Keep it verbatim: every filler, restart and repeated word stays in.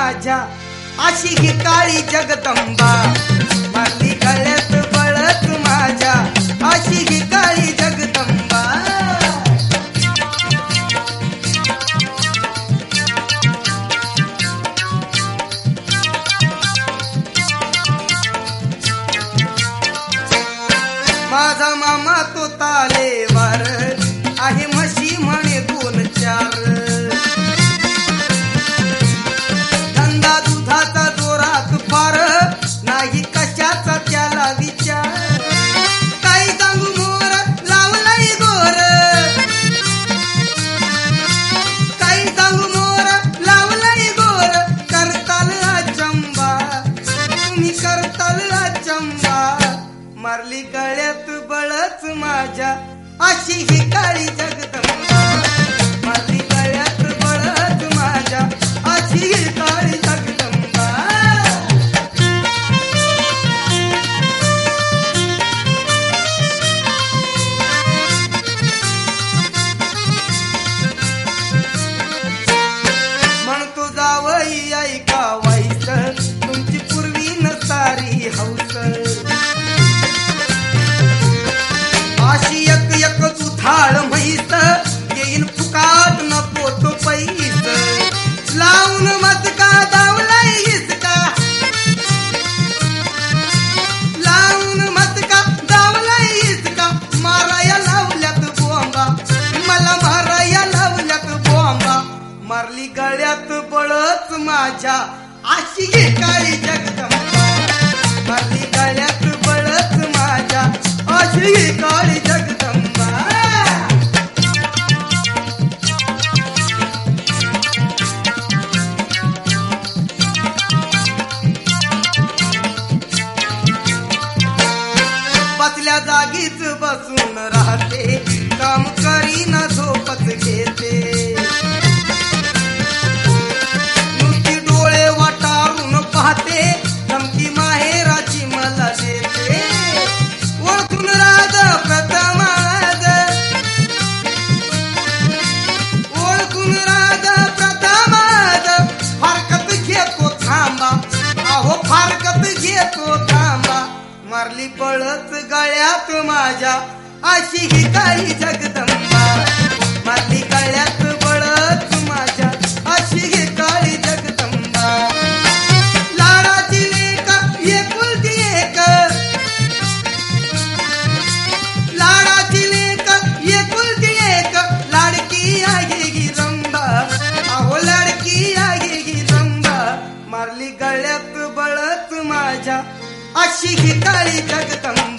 माझ्या अशी ही काळी जगदंबा मारली गळ्यात बळत माझ्या अशी ही काळी जगदंबा. माझा मामा तो तालेवार आहे म्हशी म्हणे दोन चार. धंदा दुधाचा जोरात फार नाही कशाचा त्याला विचार. काही सांगू मोर लावलाय गोर काही सांगू मोर लावलाय गोर करताल अचंबा तुम्ही करताल अचंबा. मारली गळ्यात बळच माझ्या अशी ही काळी जगदंबा मारली गळ्यात बळच माझ्या अशी ही काळी जगदंबा. म्हणतो जावई ऐका वाईस तुमची पूर्वी नसारी हौस. अशी एक एक सुथाळ म्हैस येईन फुकाट नको तो पैस. लावून मस्का दावलाय हिसका लावून मस्का दावलाय हिसका. माराया लावल्यात बोंबा मला माराया लावल्यात बोंबा. मारली गळ्यात बळत माझ्या अशी ही काळी जगदंबा मारली गळ्यात बळत माझ्या अशी ही काळी जगदंबा. बसल्या जागीच बसून राहते काम करीना झोपच घेते. नुसती डोळे वाटारून पाहते धमकी माहेराची मला देते. ओळखून राज प्रथमाज ओळखून राज प्रथमाज फारकत घेतो थांबा अहो फारकत घेतो थांबा. मारली बळत गळ्यात माझ्या अशी ही काळी जगदंबा मारली गळ्यात बळत माझ्या अशी ही काळी जगदंबा. लाडाची लेक एकुलती एक लाडाची लेक एकुलती एक लाडकी आहे ही रंबा अहो लाडकी आहे ही रंबा. मारली गळ्यात बळत माझ्या अशी ही काळी जगदंबा